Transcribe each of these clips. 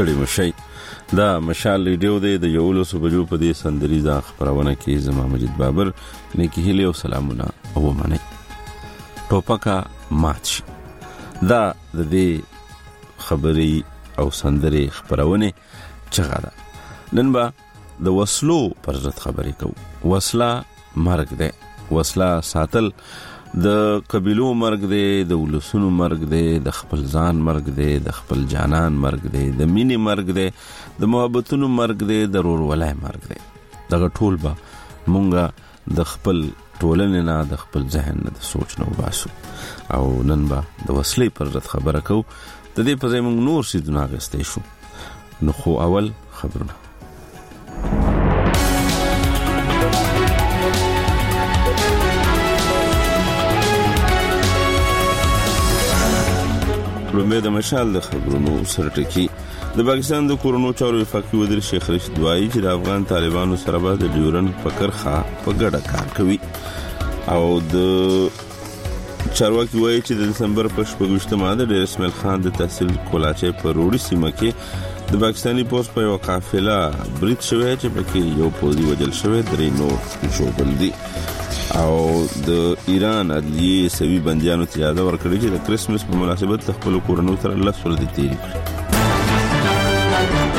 ستړي مشي. دا مشال ریډیو دی د 11 بجو په دې سندریزه خبرونه کې زما مجید بابر نیکی هیله او سلامونه او منی. ټوپکا مات شي. دا د دې خبري او سندري خبرونه چغه ده. نن با د وسلو پر ضد خبرې کوو. وسله مرګ ده. وسله ساتل د قبیلو مرګ دی، د ولسونو مرګ دی، د خپل ځان مرګ دی، د خپل جانان مرګ دی، د مینې مرګ دی، د محبتونو مرګ دی، د رورولای مرګ دی. دغه ټول به مونږه د خپل ټولنې نه، د خپل ذهن نه، د سوچ نه وباسو. او نن به د وسلې پر ضد خبره کوو. د دې په ځای مونږ نور څیزونه اخیستی شو. نو خو اول خبرونه. لومړی د مشال د خبرونو سرټکی. د پاکستان د کورونو چارو وفاقي وزیر شیخ رشید وایي چې د افغان طالبانو سره به د ډیورن په کرخه په ګډه کار کوي. او د چارواکي وایي چې د دسمبر په 28مه د ډیر اسماعیل خان د تحصیل کولاچې په روړي سیمه کې د پاکستاني پولیس په یو قافله برید شوی چې پکې یو پوځي وژل شوی، 3 نور ژوبل دي. او د ایران عدلیه سوي بندیانو ته اجازه ورکړي چې د کریسمس په مناسبت خپل کورونو سره 10 ورځې تیرې کړي.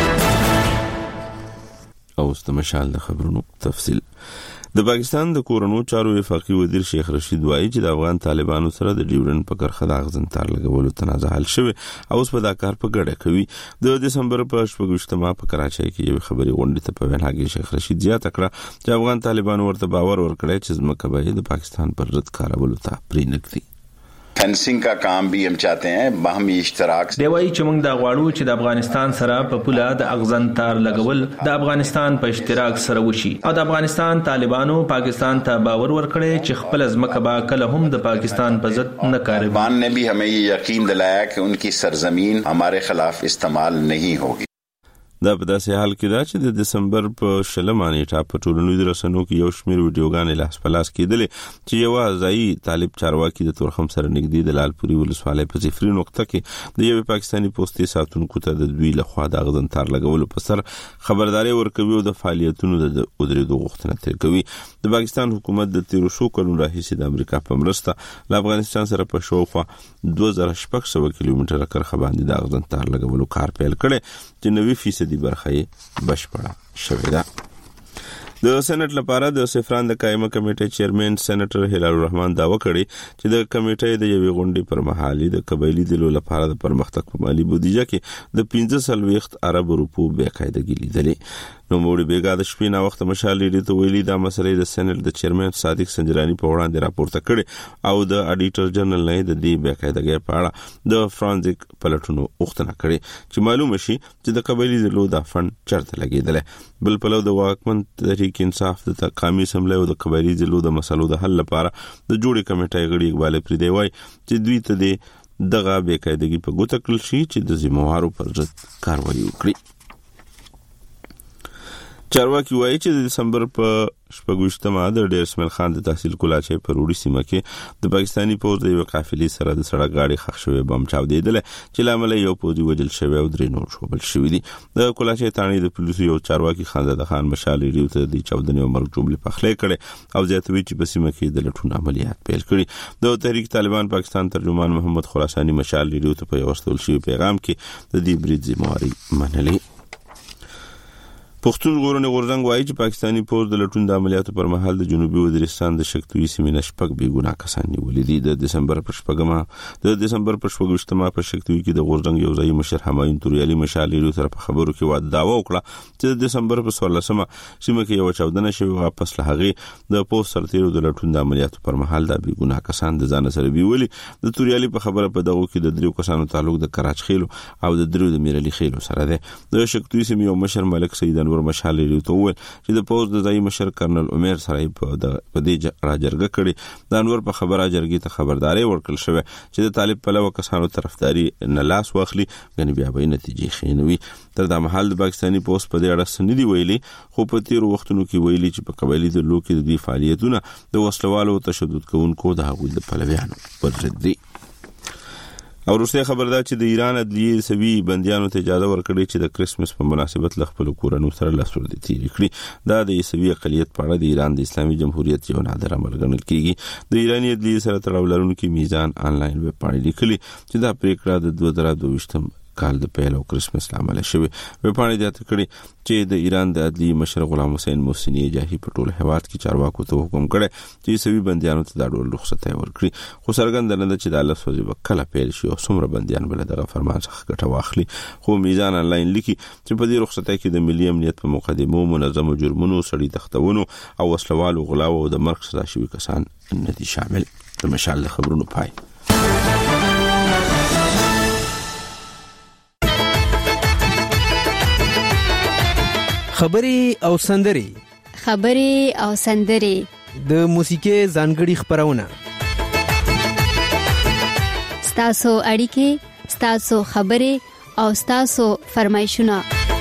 او استمشال د خبرونو تفصیل. د پاکستان د کورونو چارو وفاقي وزیر شیخ رشید وایي چې د افغان طالبانو سره د ډیورن په کرخه د اغزنتار لګولو تنازع حل شوی او اوس په دا کار په ګډه کوي. د دسمبر په 28مه په کراچۍ کې یو خبري غونډه ته په وینا کې شیخ رشید زیاته کړه چې افغان طالبانو ورته باور ورکړی چې ځمکه به د پاکستان پر ضد کارولو ته پرې نږدي. فنسنگ کا کام بھی ہم چاہتے ہیں باہمی اشتراک. دیوای چې موږ دا غواړو چې د افغانستان سره په پوله د اغزنتار لګول د افغانستان په اشتراک سره وشي او د افغانستان طالبانو پاکستان ته باور ورکړي چې خپل ځمکه به کله هم د پاکستان په ضد نه کاروي. طالبان نے بھی ہمیں یہ یقین دلایا کہ ان کی سرزمین ہمارے خلاف استعمال نہیں ہوگی. دا په داسې حال کې دا چې د دسمبر په 20 نیټه په ټولنیزو رسنیو کې یو شمېر ویډیوګانې لاس په لاس کېدلې چې یو ځایي طالب چارواکي د تورخم سره نږدې د لالپوري ولسوالۍ په صفري نقطه کې د یو پاکستاني پوستي ساتونکو ته د دوی لخوا د اغزنتار لګولو په سر خبرداري ورکوي او د فعالیتونو د ودرېدو غوښتنه ترې کوي. د پاکستان حکومت د 1300 کلونو راهیسې د امریکا په مرسته له افغانستان سره په شاوخوا 2600 کیلومتره کرخه باندې د اغزنتار لګولو کار پیل کړي چې 90% برخه بشپړه شوې ده. د سېنات لپاره د سفران د قائمه کمیټې چیرمن سېنیټر هلال الرحمن داوا کړی چې د کمیټې د یوې غونډې پر مهال د قبایلی دلو لپاره د پرمختګ په مالی بودیجه کې د 15 ارب روپو بې قاعدګي لیدلې. نو موږ بیګا د شپې نا وخت مشال لري ته ویلي دا مسلې د سېنات د چیرمن صادق سنجرانی په وړاندې راپورته کړي او د اډیټر جنرال نه د دې بې قاعدګي په اړه د فرانزیک پلټونو غوښتنه کړي چې معلومه شي چې د قبایلی دلو د فند چرته لګیدل. بل پلو د واکمن تحریک انصاف د تقامی اسمبلی او د قبایلی دلو د مسلو د حل لپاره د جوړې کمیټې غړي اقبال پردی وای چې دوی ته دغه بې قاعدګي په ګوته کړل شي چې د ذمہوارو پر ضد کاروایی وکړي. چارواکي وایي چې د دسمبر په 28مه د ډیر اسماعیل خان د تحصیل کولاچې په روړي سیمه کې د پاکستاني پوځ د یو قافلې سره د سړک گاډي ښخ شوی بم چاودېدل چې لامل یو پوځي وژل شوی او 3 نور ژوبل شوی دي. د کولاچې تاڼې د پولیسو یو چارواکي خانزاده خان مشال ریډیو ته د چاودنې او مرګ جملې پخلې کړي او زیاتوي چې په سیمه کې د لټون عملیات پیل کړي. د تحریک طالبان پاکستان ترجمان محمد خراسانی مشال ریډیو ته په یو ورسول شوی پیغام کې د دې برید ذمہواری منلې. پښتون ژغورنې غورځنګ وایي چې پاکستاني پوځ د لټون د عملیاتو پر مهال د جنوبي وزیرستان د شکتوي سیمې نه 6 بې ګناه کسان نیولي دي. د دسمبر په 28مه په شکتوي کې د غورځنګ یو ځایي مشر همایون توریالي مشال لري سره په خبرو کې دعوا وکړه چې د دسمبر په 16مه سیمه کې یو چاودنه شوی واپس له هغه د پوځ سرتیرو د لټون د عملیاتو پر مهال د بې ګناه کسان د ځان سره بیولي. د توریالي په خبره په دغه کې د 3 کسانو تعلق د کراچ خېلو او د 3 د میرالي خېلو سره ده. د شکتوي سیمې یو مشر ملک سیدان ور مشال لري ته وویل چې د پوز د ځای مشر کرنل عمر سره په دې راجرګه کړي. د انور په خبره جرګې ته خبرداري ورکړل شوې چې د طالب په لور کسانو طرفداري نه لاس واخلي غني بیا به نتیجې خینوي. تر دا مهال د پاکستاني پوز په دې اړه سندې ویلي خو په تیر وختونو کې ویلي چې په قبایلی د لوکي د فعالیتونو د وسلوالو تشدد کوونکو د هغوی د پلویانو پر ضد دي. او روسي خبردار چې د ایران عدلیه سوي بنديانو ته اجازه ورکړي چې د کرسمس په مناسبت خپل کورونو سره لاسور دي تیر کړي. دا د سوي اقلیت په اړه د ایران د اسلامي جمهوریت یو نادر عمل ګڼل کیږي. د ایرانی عدلیه سره تړاو لرونکي میزان آنلاین ویب پاڼې لیکلي چې دا پریکړه د 2022 کال د پیل او کرسمس لامل شوی. ویب پاڼې د کړي چې د ایران د عدلیه مشر غلام حسین محسنی جاهي په ټول هواد کې چارواکو ته حکم کړی چې سوي بنديانو ته د ډول رخصت ورکړي. خو څرګنده نه چې د الله سوځي وکړه پیل شي او څومره بنديان بل دغه فرمان څخه ګټه واخلي. خو میزان آنلاین لیکي چې په دې رخصت کې د ملي امنیت په مقدمو منظم جرمونو سړي تختونو او وسلوالو غلاو او د مرګ سزا شوي کسان نه دي شامل. د مشال خبرونو پای. خبري او سندري د موسیقي ځانګړي خبرونه ستاسو اړیکې ستاسو خبري او ستاسو فرمایشونه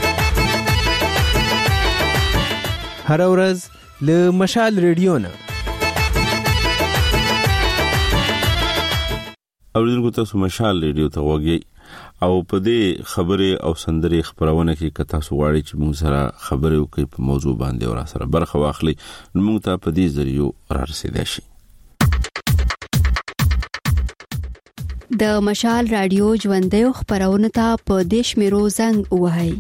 هر ورځ له مشال ریډیو نه اوریدونکو تاسو مشال ریډیو ته وګورئ او په دې خبره او سندري خبرونه کې کتا سو غواړي چې موږ سره خبرې وکړي په موضوع باندې او سره برخه واخلي نو موږ ته په دې ذریعہ را رسیدای شي. د مشال رادیو ژوندۍ خبرونه ته په دیش میرو زنګ وهاي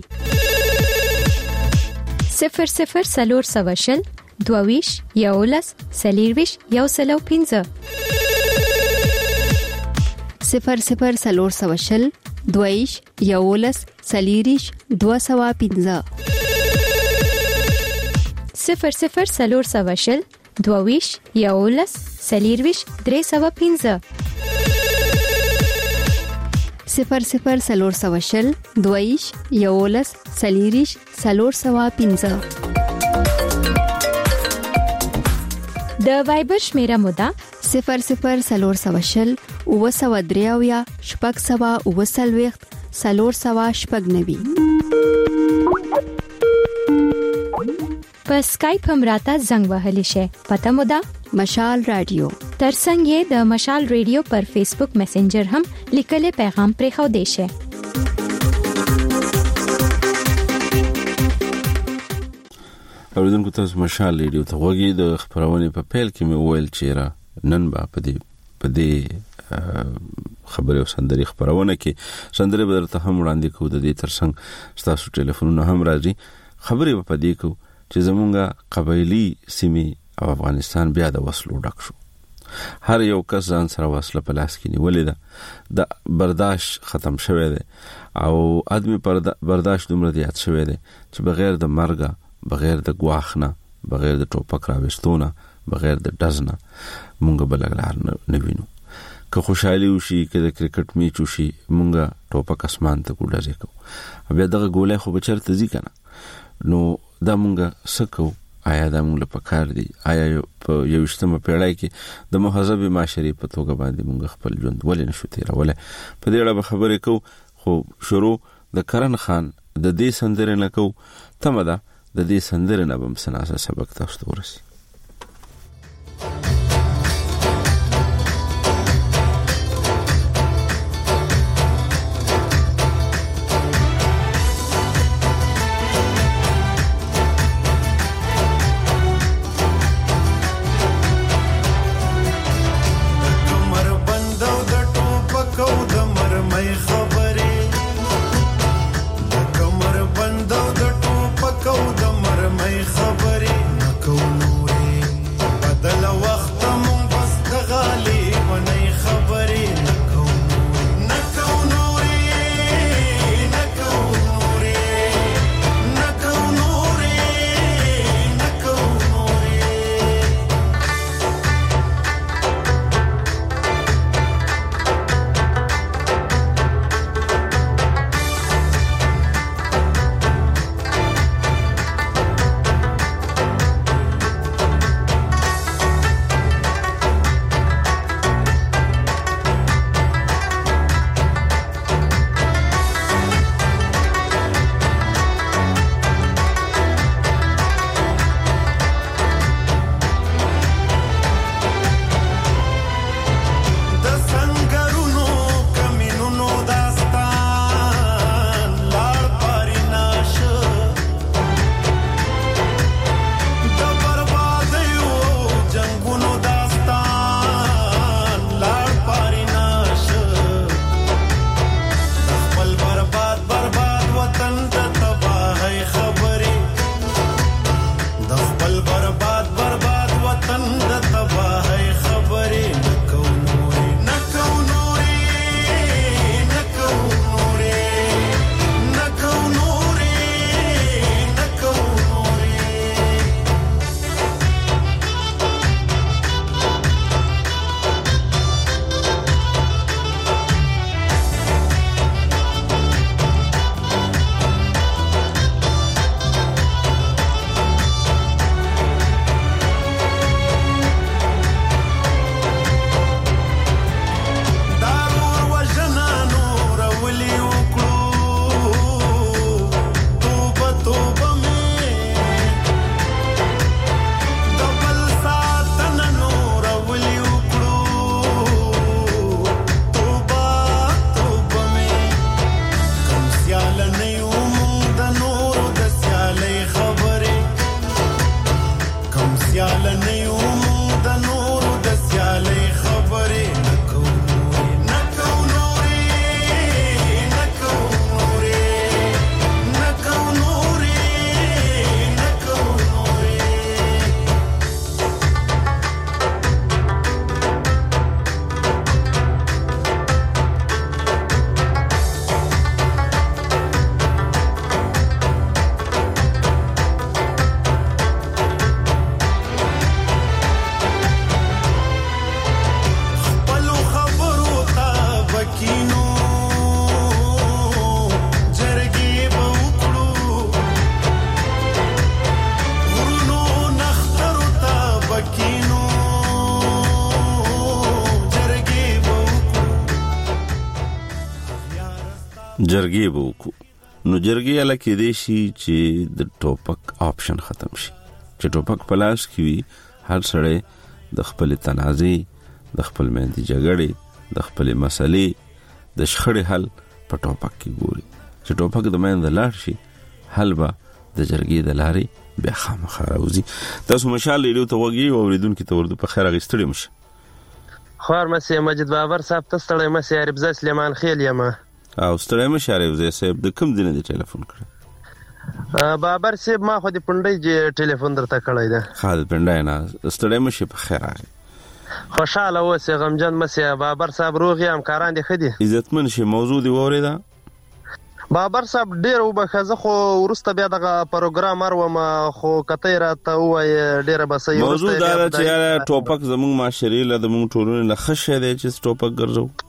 00 22 یولس سلیرویش یو سلو 15 00 دویش یولس سلیریش 215 00 دویش یولس سلیرویش 315 00 دویش یولس سلیریش 315 د وایبر شمیره مودا 00 وسودریاویا شپږ سوا وسلويخت سلور سوا شپږ نوي. په اسکایپ هم راته زنګ وهلی شي. پته مو ده مشال رادیو. ترڅنګ د مشال رادیو پر فیسبوک میسنجر هم لیکل پیغام پرې خو دی شي. اوریدونکو تاسو مشال رادیو ته وګورئ. د خبرونه په پیل کې مې ویل چې را نن با په دې خبره او سندري خبرونه کې سندري به درته هم وړاندې کوو. د دې ترڅنګ تاسو ټلیفونونه هم راځي. خبرې په دې کو چې زمونږه قبایلی سیمه او افغانستان بیا د وسلو ډک شو. هر یو کس ځان سره وسله په لاس کې نیولې ده. د برداشت ختم شوی دی او ادمي برداشت دومره زیات شوی دی چې بغیر د مرګ، بغیر د ګواښ نه، بغیر د ټوپک راوستونه، بغیر د ډزنه مونږ بلګلار نه وینو. که خوشحالي وشي، که د کرکټ میچ وشي، مونږ ټوپک اسمان ته ګوډځي کو. بیا دغه ګولای خو بچرته ځي کنه. نو دا مونږ سکو آیا دا مونږ په کار دي؟ آیا په 21مه پیړۍ کې د مهذب معاشري په توګه باندې مونږ خپل ژوند ولې نشو تیرولای؟ په دې اړه خبرې کو. خو شروع د کرن خان د دې سندره نه کو. تمه ده د دې سندره نه بم سناسه سبق تاسو ته ورسي. سیال نه یو مونږ د نورو د سیالۍ خبرې نه کوو جرګې به وکړو. نو جرګې اله کې دی شي چې د ټوپک آپشن ختم شي، چې ټوپک په لاس کې وي هر سړی د خپل تنازع، د خپل میندې جګړې، د خپل مسلې د شخړې حل په ټوپک کې ګوري. چې ټوپک د میندې لاړ شي حل به د جرګې د لارې بیا خامخا راوځي. تاسو مشال ریډیو ته وګورئ او اوریدونکو ته ورته په خیر غوښتل مشه. خور مسیح مجید بابر صاحب تستړی مسیح عربزه سلیمان خیل یم. او ستړی مشه عربزه صاحب، د کوم ځای نه ټلیفون کړی؟ بابر صاحب ما خو د پنډۍ ټلیفون درته کړی دی. ښه د پنډۍ نه ستړی مشه، په خیر راغلی. خوشاله اوسې، غمجن مسیح. بابر صاحب روغ یم، کاران دې ښه دي؟ عزتمن شي. موضوع دې واورېده؟ بابر صاحب ډېر وبخښه، زه خو وروسته بیا دغه پروګرام اروم، خو کته یې راته ووایې ډېره به صحیح. موضوع دا ده چې یاره ټوپک زموږ معاشرې له زموږ ټولنې له ښه شی دی چې ټوپک ګرځو.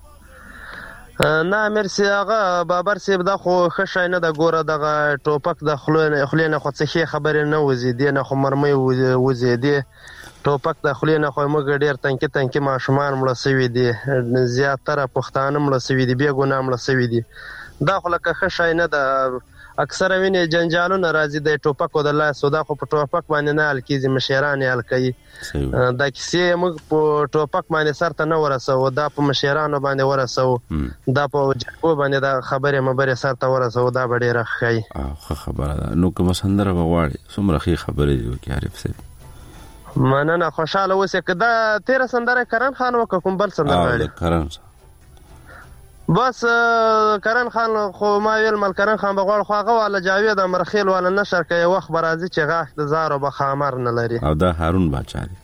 نه مرسي هغه بابر صاحب دا خو ښه شی نه ده. ګوره دغه ټوپک د خولې نه خو څه ښې خبرې نه وځي، دې نه خو مرمۍ وځي. دې ټوپک د خولې نه خو موږ ډېر تنکي ماشومان مړه سوي دي، زیاتره پښتانه مړه سوي دي، بې ګناه مړه سوي دي. دا خو لکه ښه شی نه ده. اکثره وینې جنجالونه راځي د ټوپکو د لاسو، دا خو په ټوپک باندې نه حل کېږي، مشران یې حل کوي. دا کیسې موږ په ټوپک باندې سر ته نه ورسوو، دا په مشرانو باندې ورسوو، دا په جرګو باندې دا خبرې مبرې سر ته ورسوو، دا به ډېره ښه ښایي. ښه خبره ده. نو کومه سندره به غواړې؟ څومره ښې خبرې دي وکړې عارف صاحب. مننه، خوشحاله اوسې. که دا تېره سندره کرن خان وکړه کوم بل سندره غواړې؟ کرن بس کرن خان خو ما ویل مل کرن خان بغواړ، خو هغه والا جاوید امرخیل والا نشر کوي، وخت به راځي چې غاښ د زارو به خامر نه لري. او دا هارون باچا دی.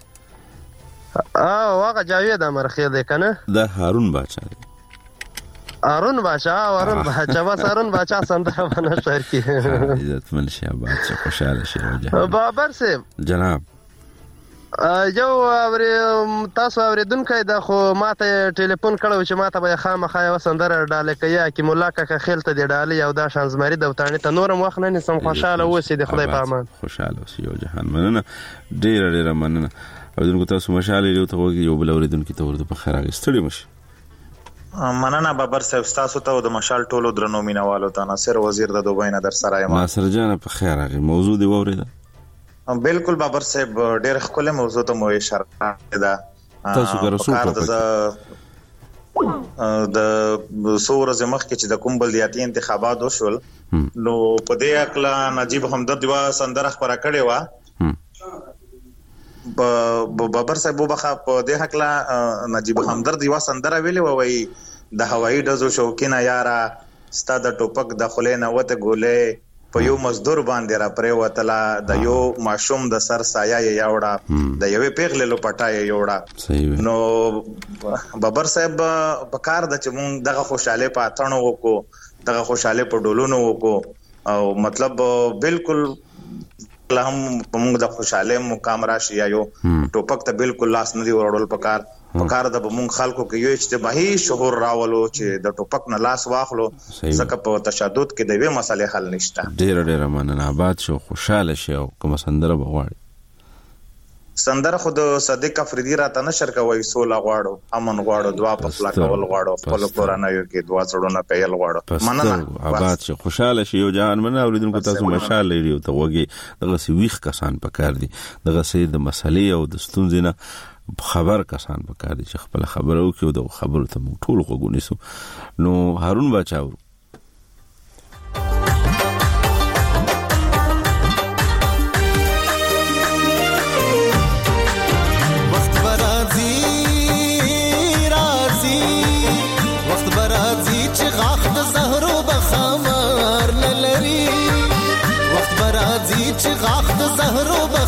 هغه جاوید امرخیل دی که نه؟ دا هارون باچا دی. هارون باچا بس هارون باچا سندره به نشر کي. عزتمن شه باچا، خوشحاله شه. بابر صاحب جناب یو تاسو اوریدونکي د خو ماته ټلیفون کړو چې ماته به خامخا یو سندره ډاله کوي کی مولا کا خیل ته دی ډاله یو دا شانزمری د وتانی ته نورم وخت نه نسم. خوشاله اوسې د خدای په امان. خوشاله اوسې یو جهان. مننه ډیره مننه. اوریدونکو تاسو مشاله یو ته وګورئ، یو بل اوریدونکو ته ورته په خیر غوښتل مشه. مننه بابر صاحب، تاسو ته د مشال ټولو درنو مینوالو ته ناصر وزیر د دوبۍ نه در سره یم. ناصر جان په خیر راغی. موضوع دی واورېده؟ بالکل بابر صاحب، ډېر ښکلی موضوع ته مو اشاره ده. تاسو ګرسو د څو ورځې مخکې چې د کوم بلدیاتي انتخابات وشول، نو په دې هکله نجیب همدرد یوه سندره خپره کړې وه. بابر صاحب وبخښه، په دې هکله نجیب همدرد یوه سندره ویلې وه، وایي د هوایي ډزو شوقینه یاره، ستا د ټوپک د خولې نه وته ګولې، په یو مزدور باندې را پرېوتله، د یو ماشوم د سر سایه یې یوړه، د یوې پیغلې لوپټه یې یوړه. نو بابر صاحب په کار ده چې مونږ دغه خوشحالۍ په اتڼو وکړو، دغه خوشحالۍ په ډولونو وکړو، او مطلب بالکل هم په مونږ د خوشحالۍ مقام راشي. یا یو ټوپک ته بالکل لاس نه دی وروړل پکار د به مونږ خلکو کې یو اجتماعي شعور راولو چې د ټوپک نه لاس واخلو، ځکه په تشدد کې د یوې مسلې حل نشته. ډېره مننه. آباد شو، خوشحاله شي. او کومه سندره به غواړې؟ سندره خو د صدیق افریدي راته نشر کوي، سوله غواړو، امن غواړو، دعا په خلا کول غواړو، خپل کورنیو کې دعا څړونه پیل غواړو. مننه. آباد شي، خوشحاله شي. یو جهان. مننه. اوریدونکو تاسو مشال ریډیو ته وګورئ. دغه سی ویښ کسان پکار دي، دغه سی د مسلې او د ستونزې نه خبر کسان پکار دي چې خپل خبرو کې د خبرو ته موږ ټول غوږ. نو هارون باچا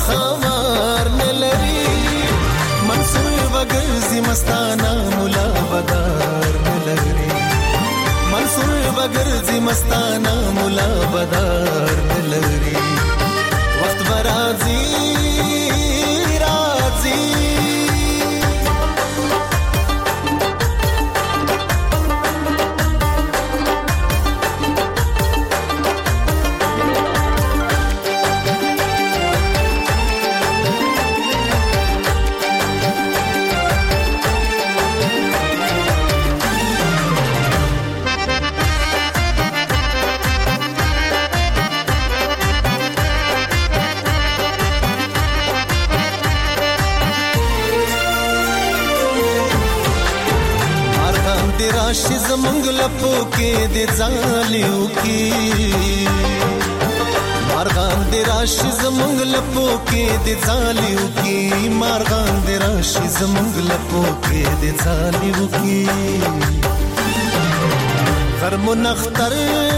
خمار نلري منصور بغرزي مستانا مولا بدار نلري منصور بغرزي مستانا مولا بدار نلري وقت برازي رازي راشي زمونږ لپو کې د ځالیو کې مارغان د راشي زمونږ لپو کې د ځالیو کې مارغان د راشي زمونږ لپو کې د ځالیو کې غرمو نختر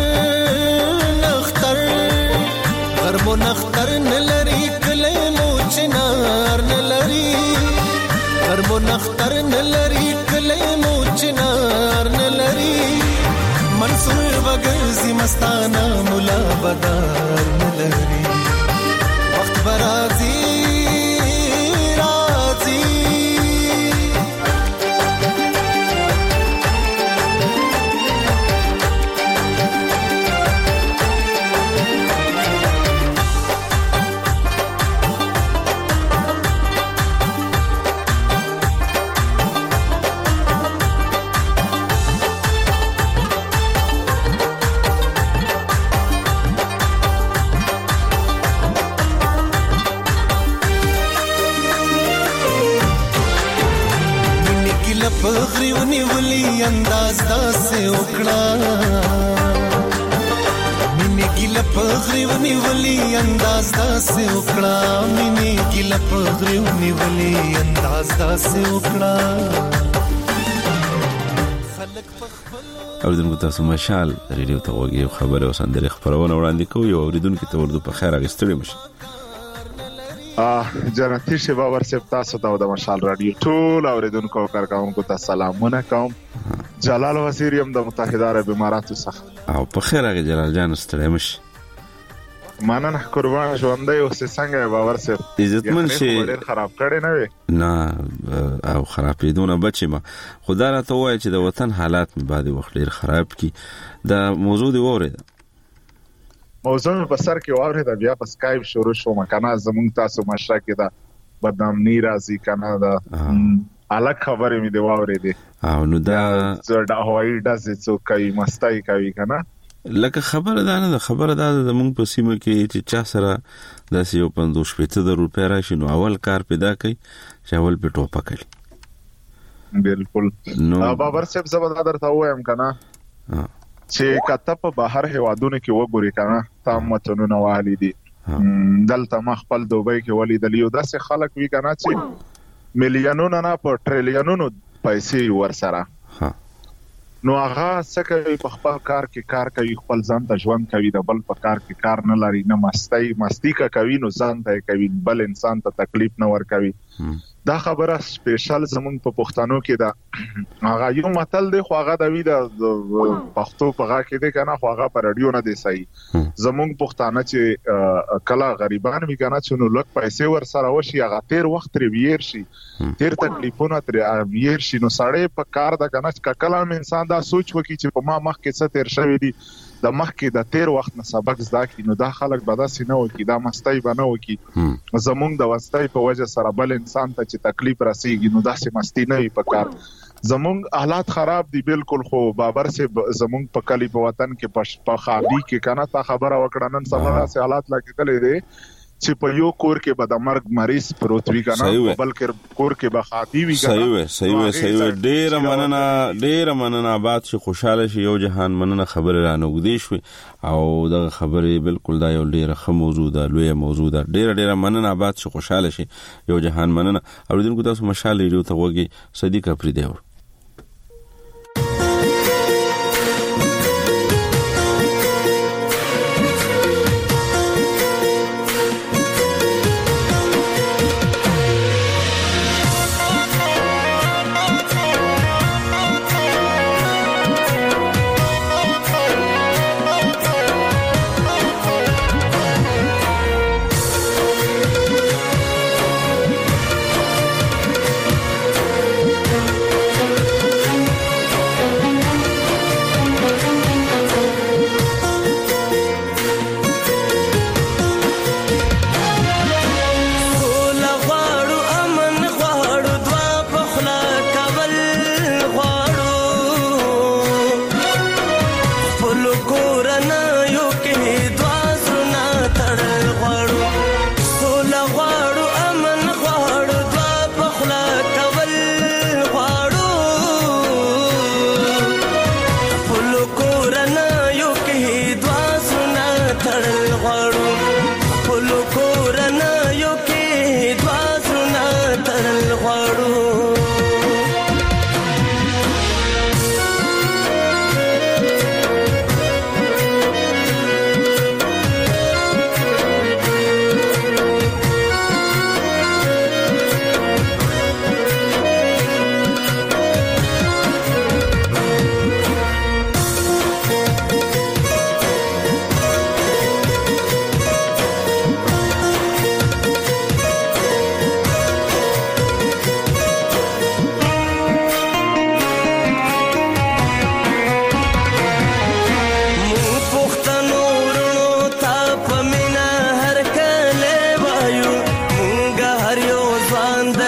نختر غرمو نختر نلري کله مو چنار نلري غرمو نختر نلري کله مو چنار نلري منصور بغرزي مستانا مولا بدار نلري وقت برازي رازي پغریونی ولی انداز داسه وکړه مینه ګل پغریونی ولی انداز داسه وکړه مینه ګل پغریونی ولی انداز داسه وکړه اوریدونکو تاسو مشال ریډیو ته وګورئ خبره او سندره خبرونه وړاندې کوي او اوریدونکو ته ورته په خیر اغستړي مشه جنتی شبا ورسېب تاسو ته د مشال رادیو ټول اوریدونکو کارکونکو ته سلامونه کوم جلال وزیر یم د متحده عرب اماراتو څخه او په خیر هغه جلال جان ستړی مشه مننه قربان ژوندۍ اوسې څنګه باور سره عزتمن شي ډېر خراب کړي نه وي نه او خرابېدونه بچي ما خدای راته وایي چې د وطن حالات مې بعد وخت ډېر خراب کی دا موضوع دی وره موضوع په سر کې واورې دا بیا په سکایپ شروع شو مکنه زمونږ تاسو مشره کې دا بدنامي راځي کنه دا الګ خبرې مې دی واورې دي او نو دا زړه هوایي داسې څوک کوي مستای کوي کنه لکه خبره ده نه خبره ده زمونږ په سیمه کې چې چا سره داسې یو 500 روپیا راشي نو اول کار پیدا کوي چې اول په ټوپه کوي بالکل نو بابر صاحب زبر درته وایم کنه چې کته په بهر هوادونو کې وګوري کنه تام متنونه والی دي دلته مخبل دوبۍ کې ولی د لیو داسې خلک وی کنه چې میلیونونو نه په ټریلیونونو پیسې ورسره نو هغه څنګه په خپل کار کې کار کوي خپل ځان ته ژوند کوي د بل په کار کې کار نه لري نه مستی کا کوي نو ځان ته کوي بل انسان ته تکلیف نه ور کوي دا خبره سپیشل زمونږ په پښتنو کې دا هغه یو متل دی خو هغه د وی د پښتو په هغه کې دی کنه خو هغه پر رادیو نه دی صحیح زمونږ پښتانه چې کلا غریبان وی کنه چې نو لک پیسې ور سره وشي هغه تیر وخت ریویر شي تیر تکلیفونه تر ریویر شي نو سړی په کار د کنه کلام انسان دا سوچ وکي چې په ما مخ کې څه تیر شوی دی د مخکې د تیر وخت نه سبق زده کړي نو دا خلک به داسې نه وکي دا مستۍ به نه وکي زمونږ د وستۍ په وجه سره بل انسان ته چې تکلیف رسیږي نو داسې مستی نه وي په کار زمونږ حالات خراب دي بالکل خو بابر سے زمونږ په کلی په وطن کې په خابي کې کنه تا خبره وکړه نن سبا داسې حالات لګېدلې دي چې په یو کور کې به د مرګ مریض پروت وي کنه بلکې کور کې به خاطی وي کنه صحیح ډېر مننه آباد شي خوشاله شي یو جهان مننه خبره رانه وګدې شو او دا خبره بالکل دا یو ډېر ښه موضوع ده لوی موضوع ده ډېر مننه آباد شي خوشاله شي یو جهان مننه اوریدونکو تاسو مشال ریډیو ته وګورئ صدیق افریدی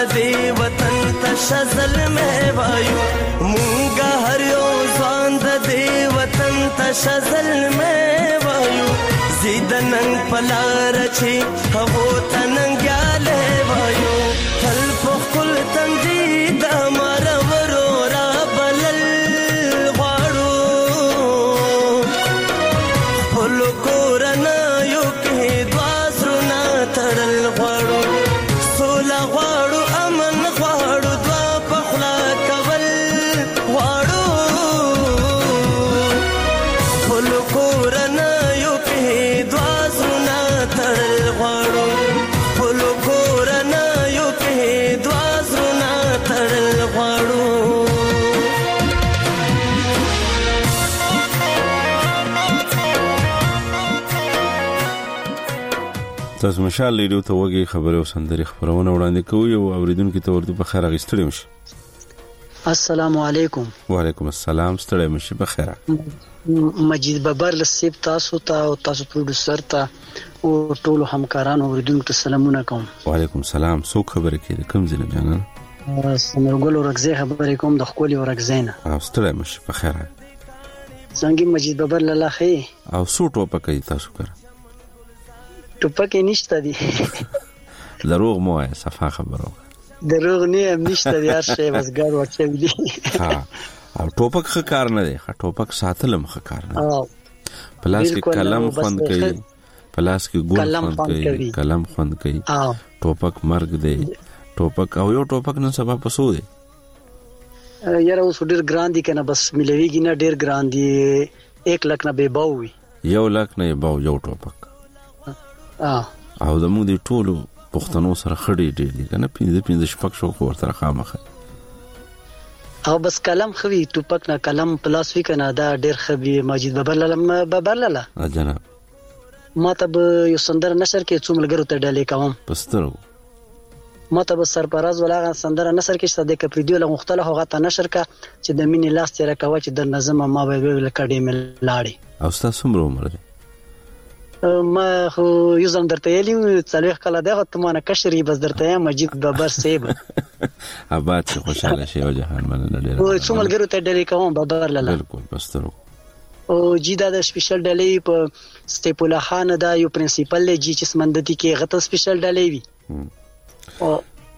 دې وطن ته شزل مې وایو مونږه هر یو ځوان دې وطن ته شزل مې وایو زیدنن پلار چې هغو ته ننګیاله وایو تل په خپل تندي د مرورو را بلل غواړو خپل کورنیو کې دعا زړونه تړل غواړو سوله غواړو امن غواړو دعا په خوله کول غواړو خپل کورنیو کې دعا زړونه تړل غواړو خپل کورنیو کې دعا زړونه تړل غواړو تاسو مشال لیدو ته وګي خبره او سندري خبرونه وړاندې کوي او اوریدونکو ته ورته په خیر غوښتل مشي. السلام علیکم. وعلیکم السلام. ستړی مشي په خیر. مجید ببر لسیب تاسو ته او تاسو پروډوسر ته او ټول همکارانو اوریدونکو ته سلامونه کوم. وعلیکم السلام. څو خبره کړي کوم ځنه جانان؟ سمرګل ورغزه خبرې کوم د خولي ورغزینه. او ستړی مشي په خیر. څنګه مجید ببر لاله خې او سوټو پکې تاسو کړ. ټوپکې نشته دي. دروغ مو ہے صفه خبرو. دروغ نه نشته دي هر شی وزګار ورچې دي. ها او ټوپک خکار نه دی. ټوپک ساتلم خکار نه. پلاس کې کلم خوند کوي. پلاس کې ګول خوند کوي. کلم خوند کوي. ټوپک مرګ دی. ټوپک او یو ټوپک نن سبا پسو دی. یاره اوس ډیر ګران دي کنه بس ملويږي نه ډیر ګران دي 1 لک نه به باوي. 1 لک نه باو یو ټوپک. او زموږ د ټولو پښتنو سره خړې دي کنه 15 شپږ شو ورته خامخه او بس کلم خوي ټوپک نه کلم پلاس وی کنه دا ډیر خوي مجید ببرلاله جناب ما ته یو سندر نشر کې څومره ګرو ته ډالې کوم پسترو ما ته سرپراز ولاغه سندر نشر کې شته د کپریډیو له مختلفه غاته نشر کا چې د مینې لاس تیر کاوه چې د نظم ما به ویل کډې مل لاړې او تاسو څومره عمر دی ما خو یو ځم درته یلی څلوخ کله دغه تمانه کشري بس درته مجید ببر سیب آباد څه خوشاله شي او جهان مننه ډیر او څومره ګرو ته ډېر کوم ببر لاله بالکل پسترو او جیدا د سپیشل ډلې په ستیپولا خان دا یو پرنسپل جی چې سمندتي کې غته سپیشل ډلې وی او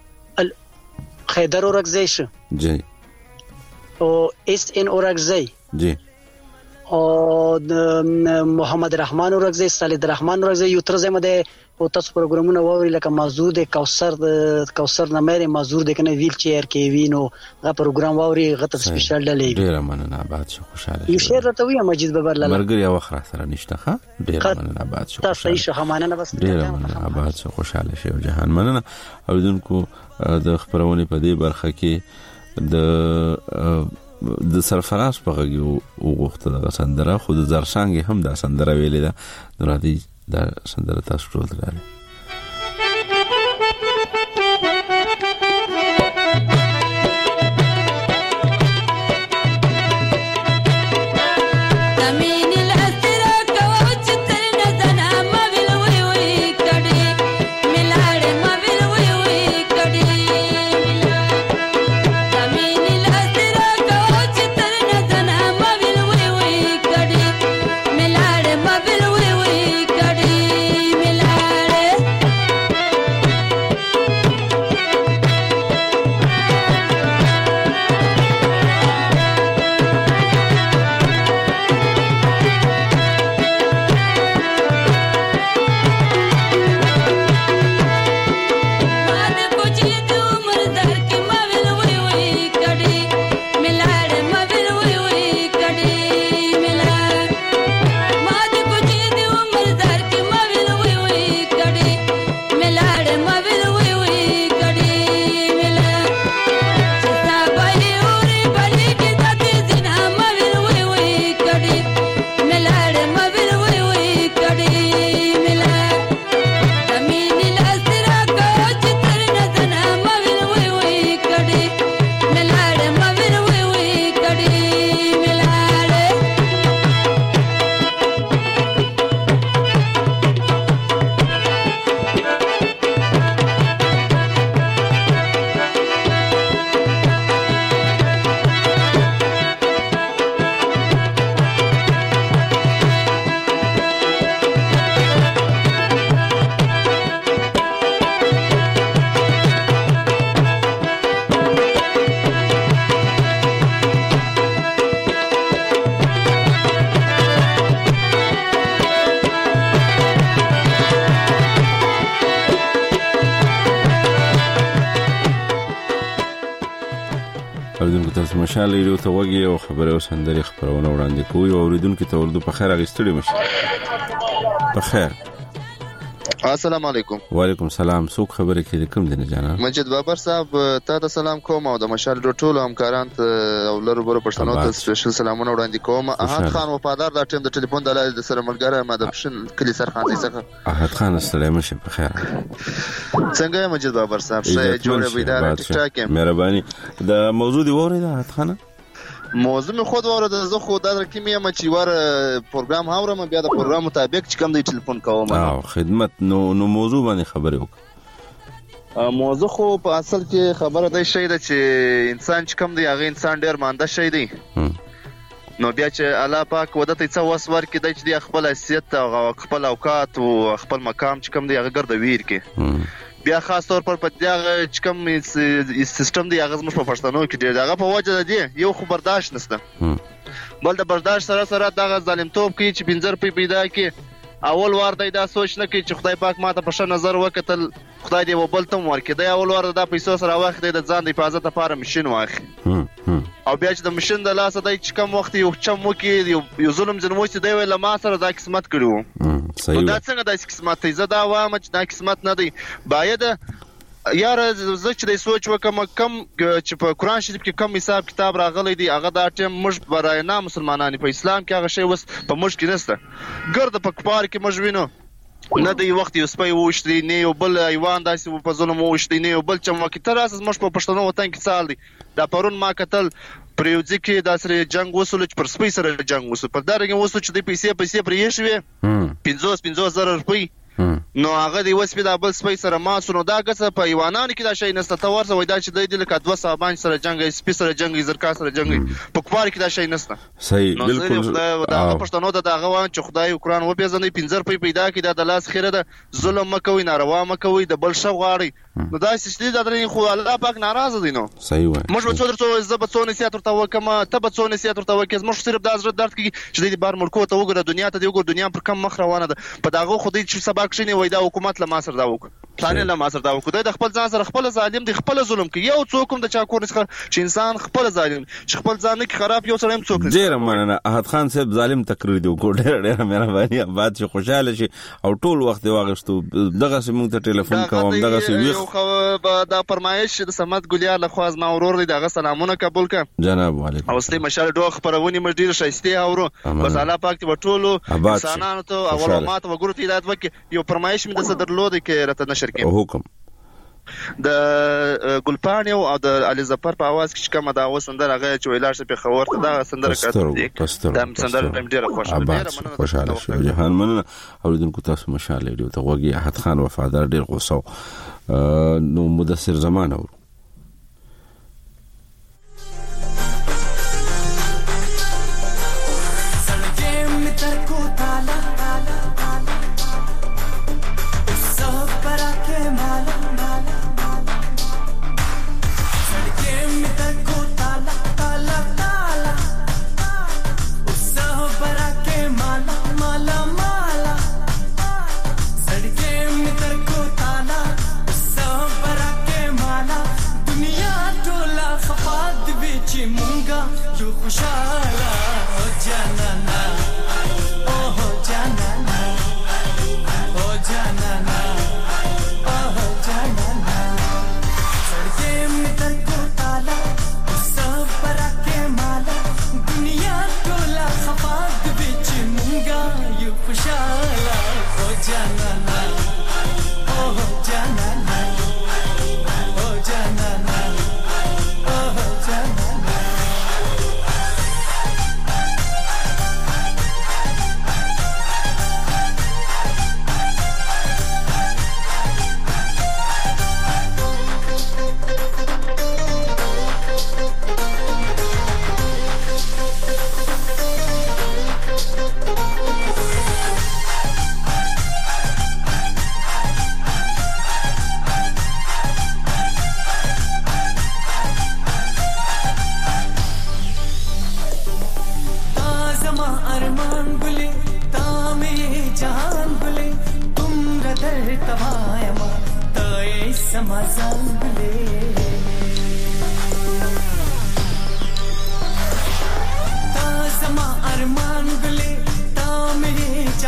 خیدر اورګزیش جی او اس ان اورګزی جی او محمد رحمان اورګزی صالح رحمان اورګزی یو تر زمه ده او تاسو پروګرامونه ووري لکه موضوع د کوثر نه مېره موضوع د کنه ویل چیر کې وینو غا پروګرام ووري غته سپیشل ډلې ډیر مننه آباد شو خوشاله یو شعر راته وی مجید ببر لاله مرګ یو وخت سره نشته ها ډیر مننه آباد شو تاسو صحیح شهمانه بس ډیر مننه آباد شو خوشاله شي او جهان مننه اوریدونکو د خبرونه په دې برخه کې د سرفراز په غږی او غوښته د سندره خو د زرسانګ هم د سندره ویلې ده نورادي د سندره تاسو ټول دراله मिलाड़े اوریدونکو تاسو مشال ریډیو ته وګورئ او خبره او سندري خبرونه وړاندې کوي. اوریدونکو ته ورته په خیر اغستړي مشه. په خیر. السلام علیکم. وعلیکم السلام. څوک خبره کوي کوم دي نه جانا؟ مجید بابر صاحب ته سلام کوم او د مشال ټولو همکاران ته او لرو بر پښتنو ته سپیشل سلامونه وړاندې کوم. احد خان وفادار د ټیم د ټلیفون د لارې د سره ملګری ما د پښن کلی سرخان څخه. احد خان ستړی مشه. په خیر. څنګه مجید بابر صاحب څه جوړه ویدار ټیک ټاک. مهرباني. د موضوع دی وره ده احد خان. موضوع می خود وره د زه خو د کیمیا مچ ور پروګرام هاورم بیا د پروګرام مطابق چې کوم دی ټلیفون کوم. خدمت نو موضوع باندې خبرې وکړه. موضوع خو په اصل کې خبره دی شي د چې انسان چې کوم دی هغه انسان ډیر مانده شي دی. نو بیا چې الله پاک ودته څه وسور کې دی چې خپل حیثیت او خپل اوقات او خپل مقام چې کوم دی هغه ګرځویر کې. بیا خاص طور پر په دغه چې کوم سیستم دی هغه زموږ په پښتنو کې ډیر هغه په وجه دی یو خو برداشت نشته. بل د برداشت سره دغه ظالمتوب کوي چې بنځر پیدا کې اول وار دا سوچ نه کوي چې خدای پاک ماته په ښه نظر وکتل خدای دې وبل تم ورکړي. دا اول وار د پیسو سره واخد د ځان د حفاظت لپاره ماشين واخلي او بیا چې د ماشين د لاسه دی چې کوم وخت یو چم وکي یو ظلم جنموسي دی ویل ما سره دا قسمت کړو. دا څنګه د قسمت ته زدا وامه چې دا قسمت نه دی باید یار زه چې د سوچ وکم کم چې په قران شریف کې کم حساب کتاب راغلی دی هغه دا ټیم موږ برای نه مسلمانان په اسلام کې هغه شی وس په موږ کې نشته. ګرد په کفار کې موږ وینو نه دی وخت یو سپي وشتي نه یو بل ایوان داسې په ظلم وشتي نه یو بل چم وکي تر اساس موږ په پښتنو وطن کې سال دی دا پرون ما قتل پریوځي کې د سره جنگ وسول چې پر سپي سره جنگ وسول په دارګه وسول چې د پیسې پرې شوې 50,000 روپۍ نو هغه دی وسپې د بل سپي سره ما سونو دا غسه په ایوانانو کې دا شی نسته تور سره وای دا چې د لکه 200 باندې سره جنگ سپي سره جنگ زرکا سره جنگ په کفار کې دا شی نسته. صحیح بالکل. دا پښتنو ته دغه وان چې خدای قرآن و پیژنې 15 پیدا کې دا د لاس خیره ده ظلم مکوئ ناروا مکوئ د بل شو غاړي نو دا سشتي دا درې خو الله پاک ناراض دي. نو صحیح وای موږ به څو درته زبڅونه سیاتر ته وکما ته به څونه سیاتر ته وکې موږ صرف د حضرت درد کې چې د بار ملکو ته وګوره دنیا ته دی وګوره دنیا پر کم مخ روانه ده په داغه خو دې چې سبق شینه وای دا حکومت له ما سره دا وکړه پلان له ما سره دا وکړه د خپل ځان سره خپل ظالم دی خپل ظلم کوي یو څوک هم د چا کور څخه چې انسان خپل ظالم چې خپل ځان کې خراب یو سره هم څوک نه. ډیر مننه احد خان صاحب ظالم تقریر دی وکړ ډیر مهرباني بعد چې خوشاله شي او ټول وخت واغښتو دغه سیمه ته ټلیفون کوم دغه سی ویخ دا فرمایش د سمت ګلیار له خواز ما اورور دی دغه سلامونه قبول ک جناب. وعلیکم او ستې مشال دوه خبرونه مې ډیر شایسته اورو بس الله پاک ته ټولو انسانانو ته او علماء ته وګورئ هدایت وکي یو فرمایش مې د صدر لود کې راته نشر کې حکم د ګلپان او د علي ظفر په आवाज کې کومه دا وسندره هغه چې ویلار شه په خبر ته دا سندره کړه دا سندره په ډیره خوشاله شو جهان مننه اوریدونکو تاسو مشاله دی ته وګي احد خان وفادار ډیر غوسه نو مدثر زمان اور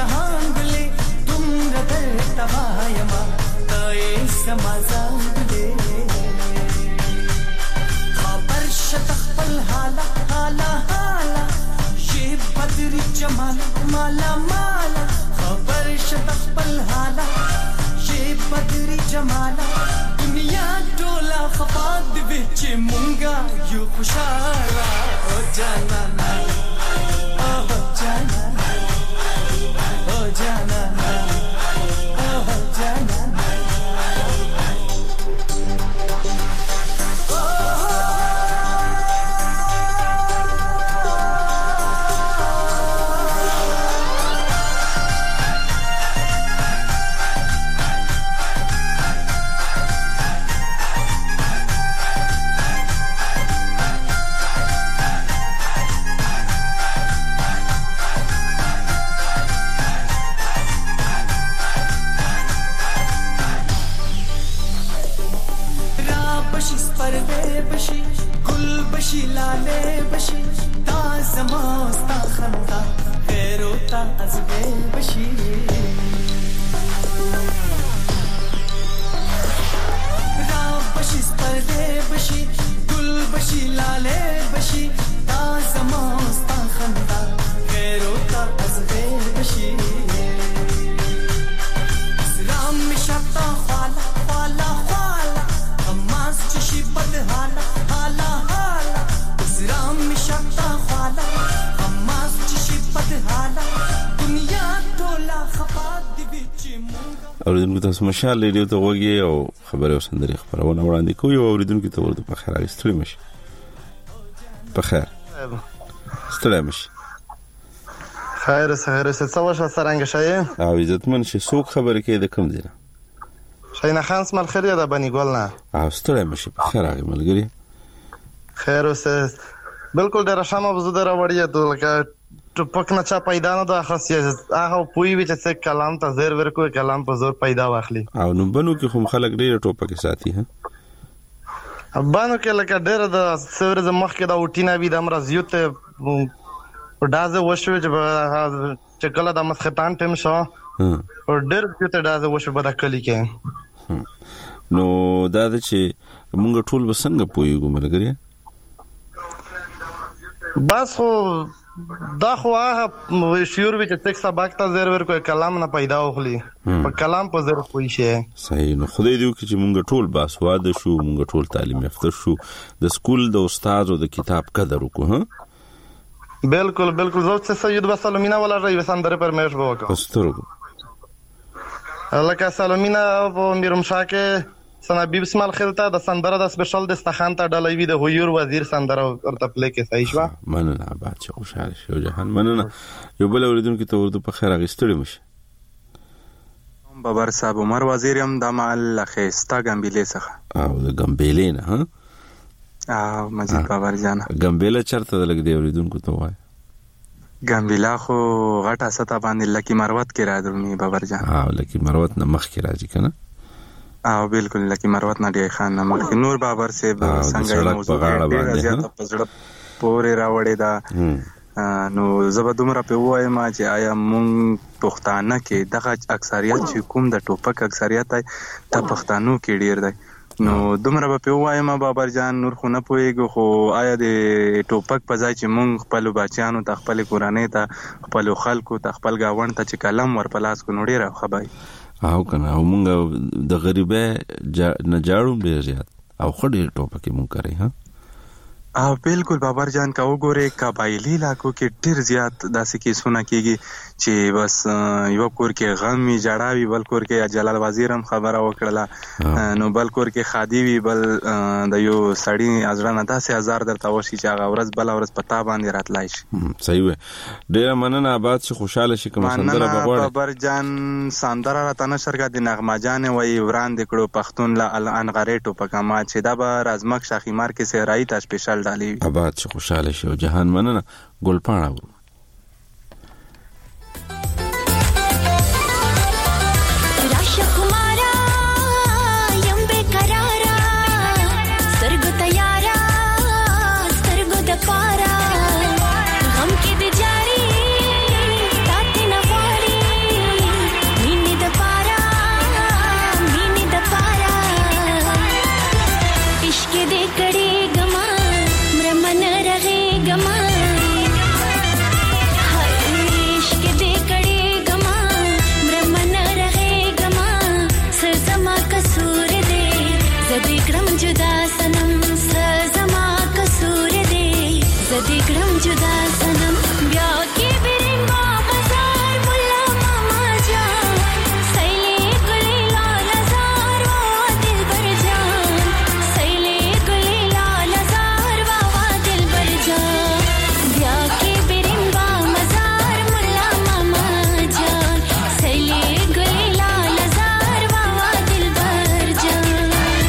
जहान ले तुम रदर तवायमा तय समझान ले खबर शतखल हाला हाला हाला ये बदरी जमाल माला माला खबर शतखल हाला ये बदरी जमाला दुनिया डोला खपाद विच मुंगा यू खुशाला हो जाना ना हो जाना हो जाना हो जाना بشي لاله بشي تا زماستا خندا غيرو تا ازغي بشي را بشي سپرده بشي گل بشي لاله بشي تا زماستا خندا غيرو تا ازغي بشي سلام مشتا خالا خالا خالا هماس چشي بد حالا حالا رام مشتا خالا هماس چشي پد حالا دنیا ټولا خفات دی بچ مونږ اوریدونکو تاسو مشال ریډیو ته وګورئ او خبره وسندري خبرونه وړاندې کوي او اوریدونکو ته ورته په خیر راستړي مشي په خیر ستړي مشي خیر څه وشو سرنګ شای او عزتمن شي څوک خبره کوي د کوم دی شاینه خان سمل خیریه ده بني ګل نه او ستړي مشي په خیر راغی ملګری خیر اوسه بالکل ډیر شامه وزو درا وړیا ته لکه ټوپک نه چا پیدا نه ده خاصیت هغه پوي وی چې کلام ته زیر ورکو کلام په زور پیدا واخلي او نو بنو کې هم خلک ډیر ټوپک ساتي ها بانو کې لکه ډیر د سورز مخ کې دا وټینا وی د امراض یوت ډازه وشو چې کله د مسختان ټیم شو او ډیر یوت ډازه وشو بد کلی کې نو دا چې مونږ ټول وسنګ پويګو ملګری بس خو دا خو هغه شعور وی چې تک سبق ته زیر ورکو کلام نه پیدا وخلی په کلام په زیر کوی شي صحیح نو خدای دې وکړي چې مونږ ټول باسواده شو مونږ ټول تعلیم یافته شو د سکول د استاد او د کتاب قدر وکړو ها بالکل زوت سے سید وسلمینا ولا رہی وسندر پر میش بوکا استرګو لکه سلمینا و میرم شاکه سنا بي بسم الله خیرته د سندره د سپیشل د استخان ته ډلې وی د هویور وزیر سندره ورته پلی کې صحیح شو مننه آباد شو خوشاله شو جهان مننه یو بل اوریدونکو ته ورته په خیر غستړي مشه بابر صاحب عمر وزیر هم د مال خيستا ګمبيلې څخه او د ګمبيلې نه ها مجید بابر جان ګمبيله چرته لګ دی اوریدونکو ته وای ګمبيلا خو غټه ستا باندې لکی مروت کې راځي بابر جان لکی مروت نه مخ کې راځي کنه او بالکل لکی مروت نه دی خان نه مخ نور بابر صاحب څنګه موضوع ډیر زیاته پزړه پورې راوړې دا نو زبر دومره په وایم چې آیا مونږ پښتانه کې دغه اکثریت چې کوم د ټوپک اکثریت دی د پښتنو کې ډیر دی نو دومره په وایم بابر جان نور خو نه پويګو خو آیا د ټوپک په ځای چې مونږ خپل بچیانو ته خپل کورانه ته خپل خلکو ته خپل گاوند ته چې کلم ورپلاس کو نوړي را خبای او کنه او مونږ د غریبه نه جاړو ډیر زیات او خډیر ټوپک مونږ کوي ها او بالکل بابر جان کا وګوره قبایلی علاقو کې ډیر زیات داسې کې سونه کېږي چې بس یو کور کې غمي جړاوي بل کور کې جلال وزیر هم خبره وکړه نو بل کور کې خادي وی بل د یو سړی ازرانه 10000 درته وشي چې هغه ورځ بل ورځ پتا باندې راتلای شي صحیح و ډیر مننه آباد شي خوشاله شي کوم سندره بغوړ بابر جان سندره راته نشرګه د نغمه جان وای وران د کړو پښتون لا انغریټو پکما چې دا به رازمک شاخیمار کې سهرای ته سپیشل ډالي آباد شي خوشاله شي جهان مننه ګلپاڼه زدی کرم جدا سنم سزما قصور دی زدی کرم جدا سنم بیا کی برین با بازار مولا ماما جان سیلی گلی لال زار وا دل بر جان سیلی گلی لال زار وا دل بر جان بیا کی برین با مزار مولا ماما جان سیلی گلی لال زار وا دل بر جان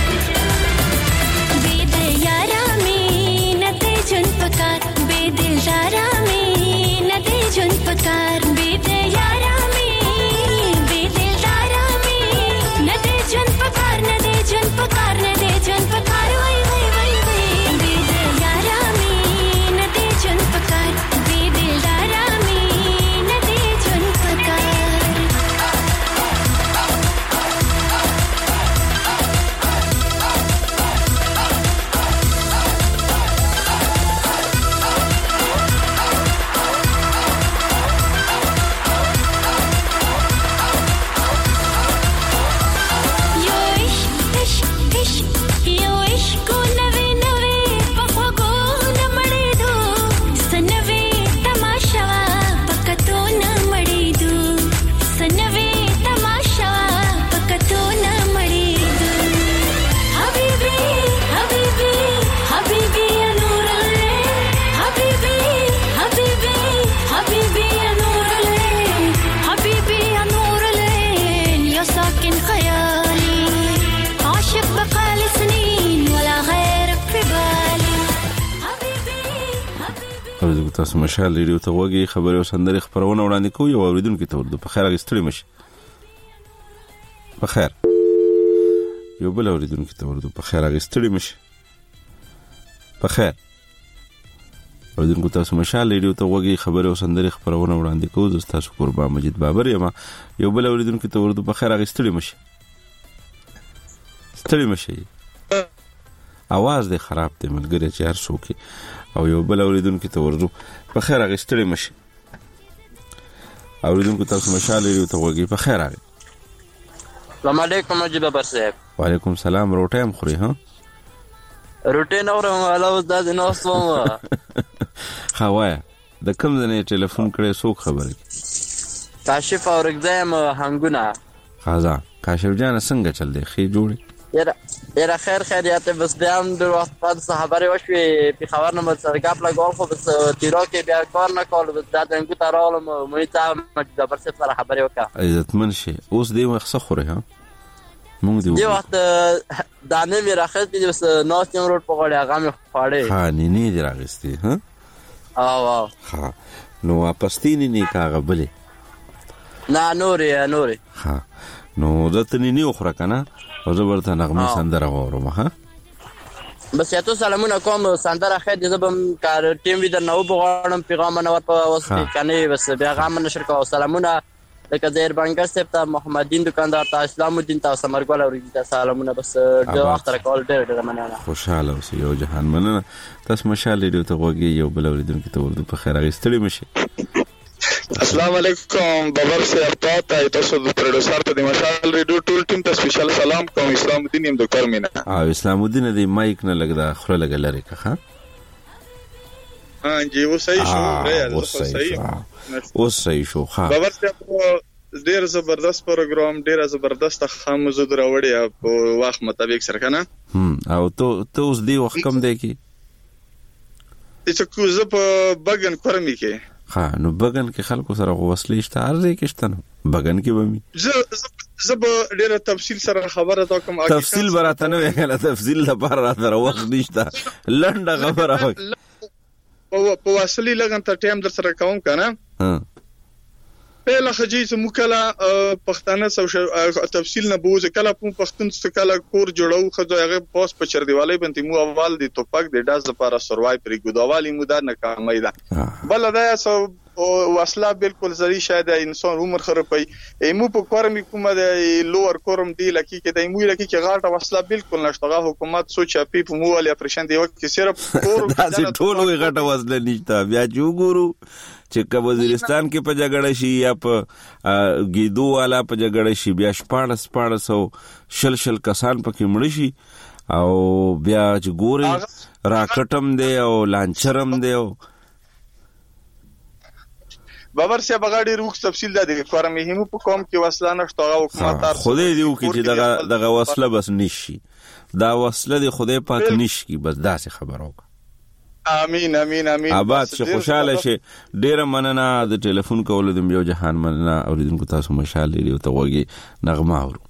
بید یارا می نتے جن پکار بید یارا می نتے جن پکار بید یارا می بید یارا می نتے جن پکار نتے جن پکار نتے جن پکار وای وای وای وای بید یارا می نتے جن پکار بید یارا می نتے جن پکار یو عشق نوې نوې په خوږو نه مړېدو سنوې تماشا پکتو نه مړېدو سنوې تماشا پکتو نه مړېدو حبيبي حبيبي حبيبي يا نور العين حبيبي حبيبي حبيبي يا نور العين حبيبي يا نور العين يا ساكن خيالي عاشق بقالي سنين ولا غيرك في بالي اوریدونکو تاسو مشال ریډیو ته وګورئ خبري او سندري خبرونه وړاندې کوي او اوریدونکو ته ورته په خیر غستړي مشي په خیر یو بل اوریدونکو ته ورته په خیر غستړي مشي په خیر اوریدونکو تاسو مشال ریډیو ته وګورئ خبري او سندري خبرونه وړاندې کوي زه تاسو قربان مجید بابر یم یو بل اوریدونکو ته ورته په خیر غستړي مشي ستړي مشي आवाज دې خراب دی ملګری چې هر څوک او یو بل اوریدونکو ته ورته په خیر غستړي مشي اوریدونکو تاسو مشال ریډیو ته وګورئ په خیر راغی السلام علیکم مجید بابر صاحب وعلیکم السلام روټه هم خوري ها روټه نورم والا استاد نو سوم خوایا د کوم ځای ټلیفون کړې څوک خبرې کاشف اورګزم هنګونه خازا کاشف جان څنګه چل دی خې جوړي یاره خیر خیریت بس بیان در وخت بعد خبرې وشوې په خبر نه مڅرګاپ لګول خو بس تیرو کې بیا کار نه کول بس دا څنګه ترالم مې ته مجید بابر صاحب سره خبرې وکړه عزتمن شي اوس دی وخت خوري ها مونږ دی وخت دانه مې راخت دي بس نو سیم روډ په غړې هغه مې خاړې ها نه دی راغستې ها او ها نو واپستی نه کاغه بلې نه نورې ها نو دته نه خورا کنه او زه ورته نغمه سندره غواړم ها بس یاتو سلامونه کوم سندره خیر دې زبم کار ټیم وی در نو بغواړم پیغام نه ورته وسه کنه بس پیغام نشر کو سلامونه لکه زهیر بنګر صاحب ته محمدین دکاندار ته اسلام الدین ته سمرګل اورید ته سلامونه بس د وخت را کول ډېر مننه خوشاله اوسې یو جهان مننه تاسو مشال ریډیو ته وګورئ یو بل اوریدونکو ته ورته په خیر غستړي مشي السلام علیکم بابر صاحب ته تاسو د پروډوسر ته د مشال ریډیو ټول ټیم ته سپیشل سلام کوم اسلام الدین یم ډاکټر مینا اسلام الدین دې مایک نه لګدا خره لګلره که ها جی و صحیح شو صحیح شو ها بابر صاحب ډیر زبردست پروګرام ډیر زبردست خاموزه دراوړی په وخت مطابق سره کنه او ته اوس دی وخت کم دی کی چې کوزه په بغن کورمی کې ها نو بغن کې خلکو سره وسلې شته ارزه کې شته نو بغن کې بمي زب ډیره تفصیل سره خبره تا کوم تفصیل براته نه ویل تفصیل لپاره راته وخت نشته لنډه خبره په وسلې لګن ته ټیم در سره کوم کنه پهلا خجی چې مکلا پښتانه سو تفصیل نه بوزه کله پښتون څخه کله کور جوړو خو هغه پوس په چردیوالي باندې مو اول دي توپک د داس لپاره سروای پرې ګداوالي مو دا نه کامای ده بل دا سو وسله بالکل زری شاید انسان عمر خرابوي ایمو په کورم کومه د لوور کورم دی لکه کې د ایمو لکه کې غاټه وسله بالکل نشته حکومت سوچ په موالي اپریشن دی وکي صرف کور داسې ټول غاټه وسله نشته بیا جوګورو چې په وزیرستان کې په جګړه شي یا په گیدو والا په جګړه شي بیا 1400 شل کسان پکې مړ شي او بیا چې ګوري راکټم دی او لانچرم دی باور سي بغاړي روخ تفصیل ده د کور مهمو په کوم کې وسله نشته او حکومت خدای دیو کې چې دغه وسله بس نشي دا وسله د خدای پاک نشي بس داسې خبرو امين امين امين آباد شه خوشاله شه ډیر مننه د ټلیفون کول د یو جهان مننه اوریدونکو تاسو مشال لري او ته وګي نغمه اورو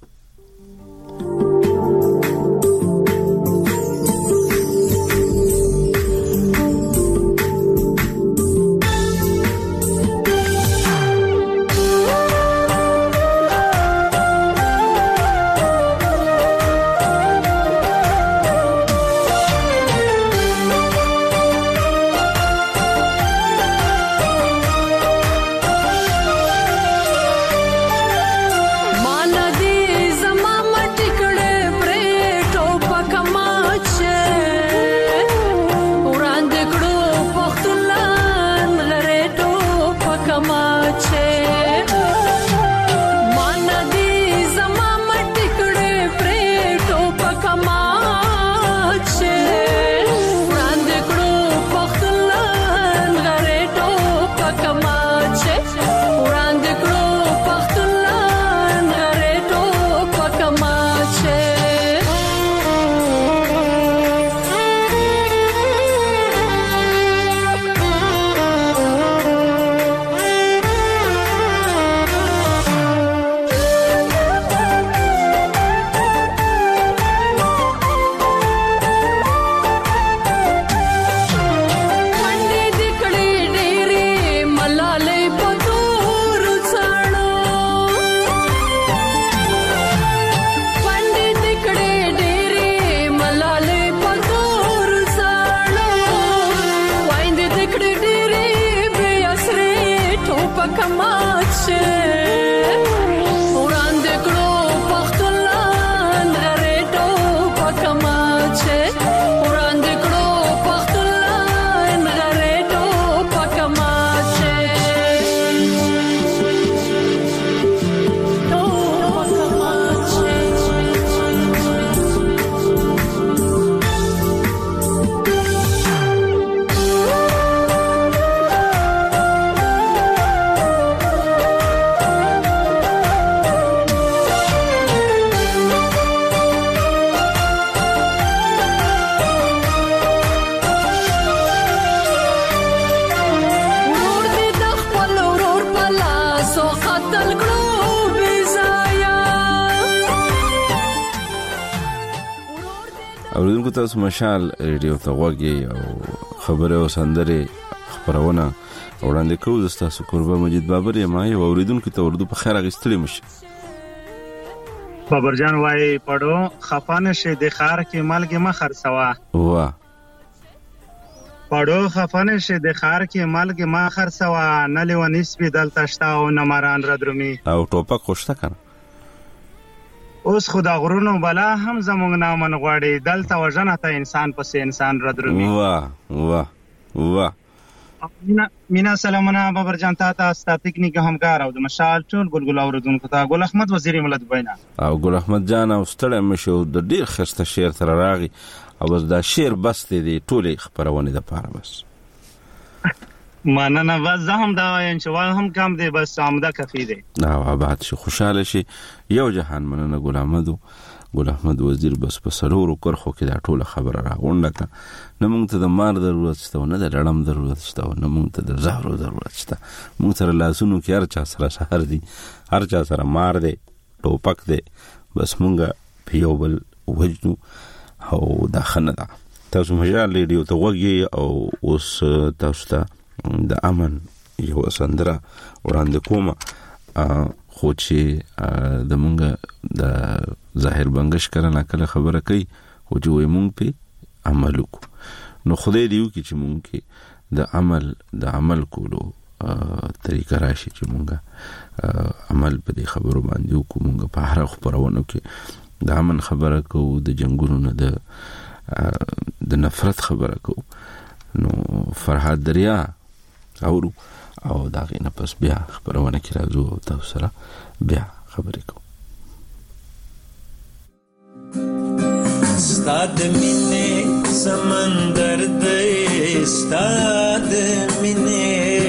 اوریدونکو تاسو مشال ریډیو ته وګورئ او خبره او سندره خبرونه وړاندې کوو تاسو قربان مجید بابر یم او اوریدونکو ته اردو په خیر غستړي مشه بابر جان وای پړو خفانه شه د خار کې مالګه ما خرڅوا واه پړو خفانه شه د خار کې مالګه ما خرڅوا نه لیونی سپی دلته شتا او نمران را درومي او ټوپک خوشته کنه اوس خدا غرونو بلا هم زمونږ نامن غواړي دلته وژنه ته انسان پس انسان را درومي واه واه واه مینا سلامونه بابر جان تاسو ستا تکنیک همکار او د مشال ټول ګلګل اوردونکو ته ګل احمد وزیر ملت بینا او ګل احمد جان او ستړی مشو د ډیر خسته شعر تر راغي او بس دا شعر بس دی ټولې خبرونه د پاره بس مننه بس زه هم دا وایم چې وای هم کم دی بس آمده کفی دی او آباد شي خوشاله شي یو جهان مننه ګل احمد وزیر بس په سرورو کرخو کې دا ټوله خبره راغونډه کا نه مونږ ته د مار ضرورت شته نه د لړم ضرورت شته نه مونږ ته د زهرو ضرورت شته مونږ سره لاسونو کې هر چا سره سحر دي هر چا سره مار دی ټوپک دی بس مونږ په یو بل وجنو او دا خنه ده تاسو مجال ریډیو ته وګورئ او اوس تاسو ته د امن یو سندره وړاندې کوم خو چې د مونږ د ظاهر بنگش کرنا کله خبره کوي خو چې وي مونږ په عمل وکړو نو خدای دیو کې چې مونږ کې د عمل کولو طریقه راشي چې مونږه عمل په دې خبرو باندې وکړو. مونږ په هر خبرونه کې د امن خبره کوو، د جنگونو نه د نفرت خبره کوو. نو فرهاد دریا اورو او دا غینه پس بیا خبرونه کې راځو او تاسو سره بیا خبرې کوو. ستاد مینه سمندر دی، ستاد مینه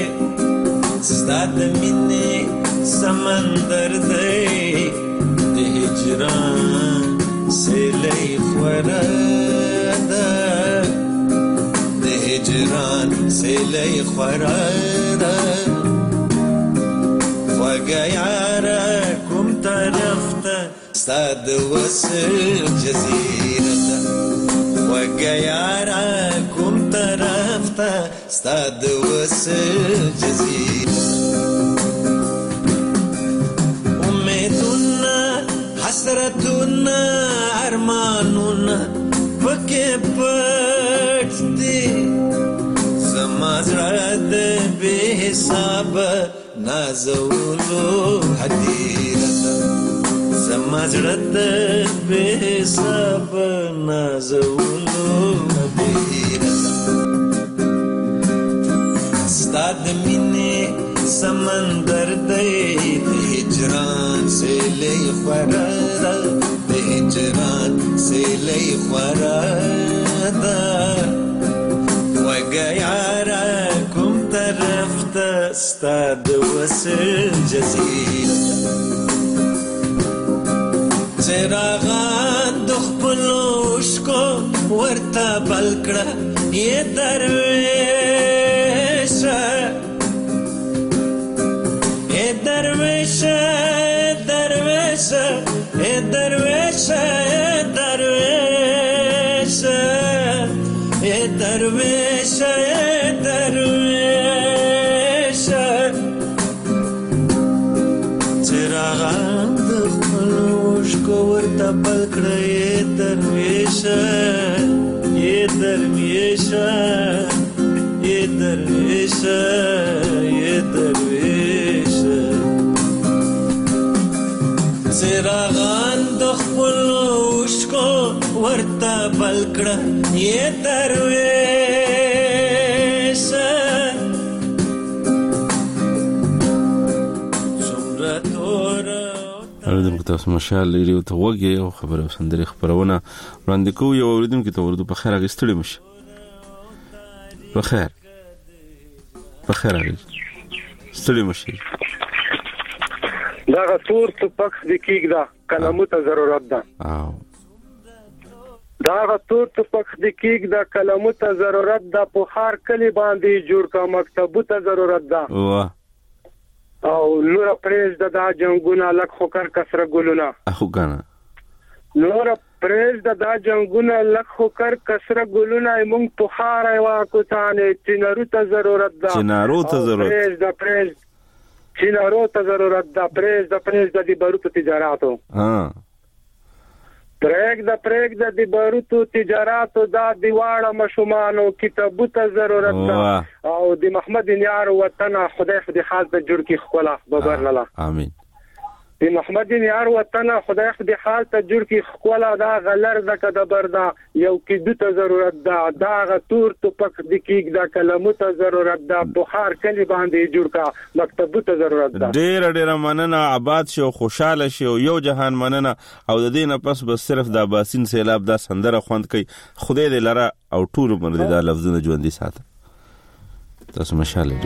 سمندر دی، د هجران سیلې خورده، د هجران سیلې خورده، خوږه یاره کوم طرف ته ستاد وصل جزیره ده، خوږه یاره کوم طرف ته ستاد وصل جزیره ده. امیدونه حسرتونه ارمانونه پکې پټ دي، زما زړه د بې حسابه نازولو هدیره ده، زما زړه د بې حسابه نازولو هدیره ده. ستا د مینې سمندر دی، د هجران سیلې خوره ده، د هجران سیلې خوره ده، خوږه یاره کوم طرف ته ستا د وصل جزیره ده. چراغان د خپلو اوښکو ورته بل کړه یې درویشه، ای درویشه درویشه ای درویشه درویشه ای درویشه درویشه. چراغان د خپلو اوښکو ورته بل کړه یې درویشه یې درویشه یې درویشه یې درویشه. چراغان د خپلو اوښکو ورته بل کړه یې درویشه. اوریدونکو تاسو مشال ریډیو ته وګورئ او خبره سندري خبرونه وړاندې کوو. یو اوریدونکو ته ورته په خیر اغستړي مشه، په خیر ستړي مشه. دا غتور ټوپک د کېږده کلمو ته ضرورت ده، دا غتور ټوپک د کېږده کلمو ته ضرورت ده، په هر کلی باندې جوړ کا مکتبو ته ضرورت ده. او نور پریز دا جنگونه لک خوکر کسره ګلونه، اخو کنه نور پریز دا جنگونه لک خوکر کسره ګلونه، مونږ په خار ایوا کوتانه چینارو ته ضرورت ده، چینارو ته ضرورت پریز چینارو ته ضرورت ده، پریز د باروتو تجارتو پریک د باروتو تجارتو دا دیواړه مشومانو کتابو ته ضرورت ده. او د محمد یار وطن خدای خاص د جوړ کی خلا ببر لاله امين. د محمد یار وطن خدای خاص ته جوړ کی خلا دا غلر د کدبر دا یو کیدو ته ضرورت ده، دا غتور ټوپک د کېږ د کلمو ته ضرورت ده، بخار کلی باندې جوړ کا مکتبو ته ضرورت ده. ډېر مننه، آباد شو، خوشاله شو، یو جهان مننه. او د دې نه پس بس صرف د باسین سیلاب دا سندره خوند کوي. خدای دې لره او ټول باندې دا لفظونه ژوندۍ ساتي. تاسو مشاله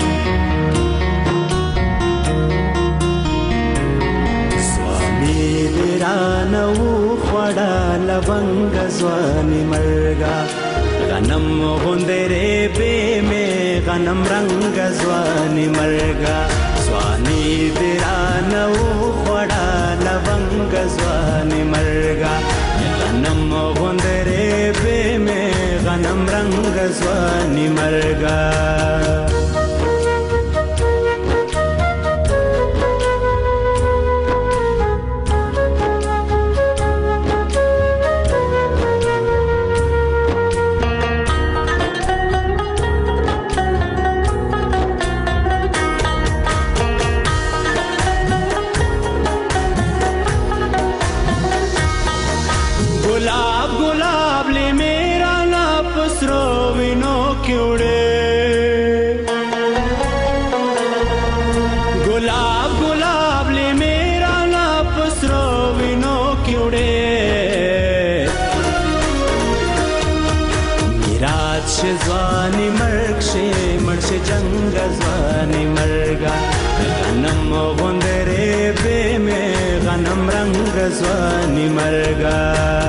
نو خوڑا لونگ زوانی مرگا غنم غندرے بے میں غنم رنگ زوانی مرگا زوانی برانو خوڑا لونگ زوانی مرگا غنم غندرے بے میں غنم رنگ زوانی مرگا مرش ځواني مرګ شي مرش جنگ ځواني مرګا غنم غوندره به مې غنم رنگ ځواني مرګا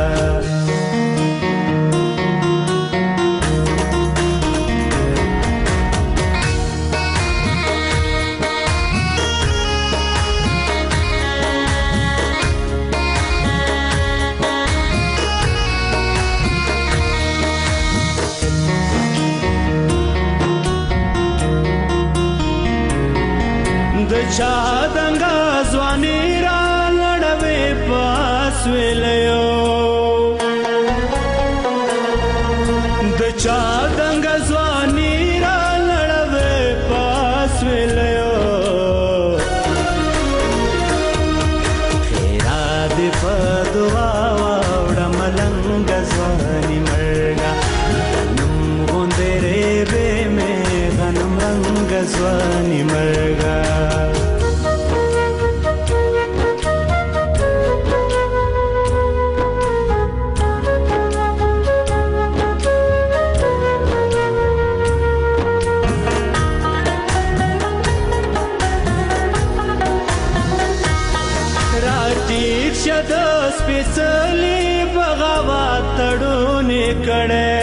چا دنګا ځواني را لړوي پاس ویلو د چا دنګا ځواني را لړوي پاس ویلو خیرا دې په دعا وړ ملنګ ځواني مرګا غنم غوندره به مې غنم رنگ ځواني مرګا سپېڅلې بغاوت تړونې کړې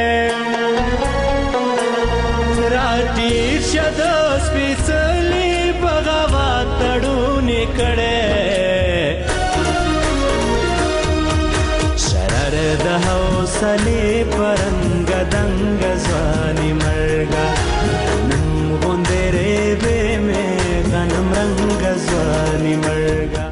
راټیر شه د سپېڅلې بغاوت تړونې کړې شرر د حوصلې پرنګ دنګ ځواني مرګا غنم غوندرې به مې غنم رنګ ځواني مرګا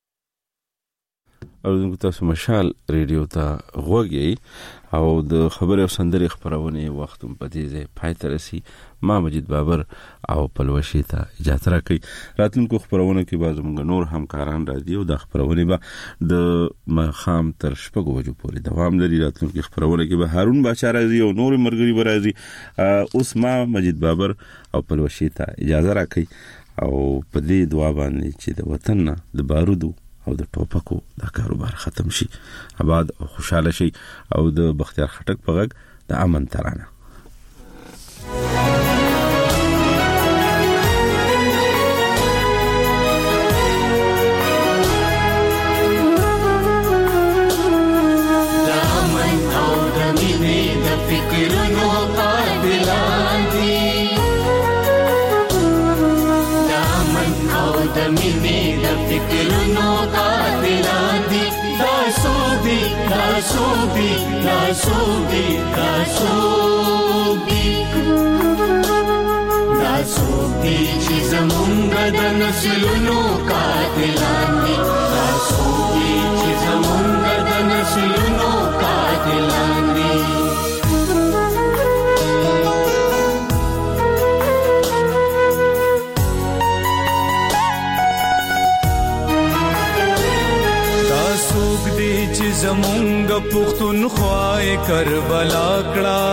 او تاسو مشال ریډیو ته غوږی او د خبري او سندري خبرونه وخت په دې ځای پای ته رسي ما مجید بابر او پلوشي ته اجازه راکړي راتلونکو خبرونه کې باز موږ نور همکاران راځي او د خبرونه به د مخام تر شپږ بجو پورې دوام لري راتلونکو خبرونه کې به هارون بچا راځي او نور مرګري به راځي اوس ما مجید بابر او پلوشي ته اجازه راکړي او په دې دعا باندې چې د وطن د بارودو او د ټوپکو دا کاروبار ختم شي آباد او خوشاله شي او د بختیار خټک په غږ د امن ترانه د امن او د مینې د فکرونو قافلان دي د امن او د مینې د فکرونو قافلان دي دا سوبي دا سوبي دا سوبي دا سوبي دا سوبي چې زمونږ د نسلونو قاتلان دي دا سوبي چې زمونږ د نسلونو قاتلان دي زمونږ پښتونخوا کربلا کړه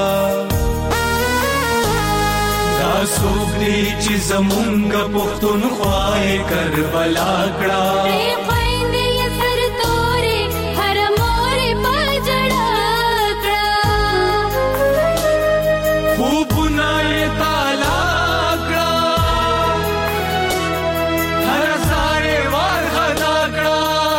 دا څوک دی چې زمونږ پښتونخوا کربلا کړه خويندې سر تورې هر مورې پجړه کړه خوبونه تعالی کړه هر ساره ور غدا کړه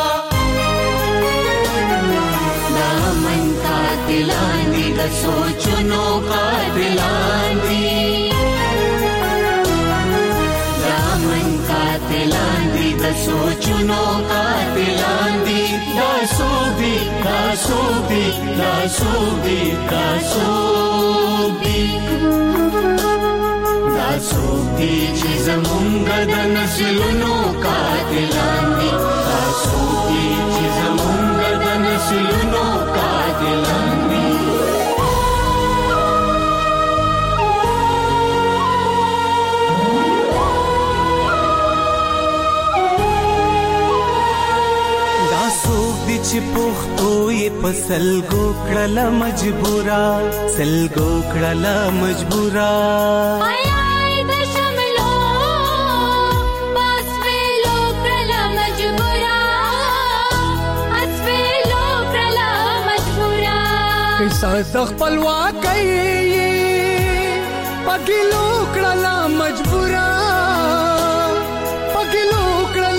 قاتلان دي د سوچونو قاتلان دي دامن قاتلان دي د سوچونو قاتلان دي دا سوبي دا سوبي دا سوبي دا سوبي دا سوبي چې زمونږ د نسلونو قاتلان دي دا سوبي چې زمونږ د نسلونو قاتلان دي دا څوک دي چې پښتو یې په سلګو کړله مجبورا سلګو کړله مجبورا قصه د خپلواکۍ پګلو کړه مجبورا پګلو کړه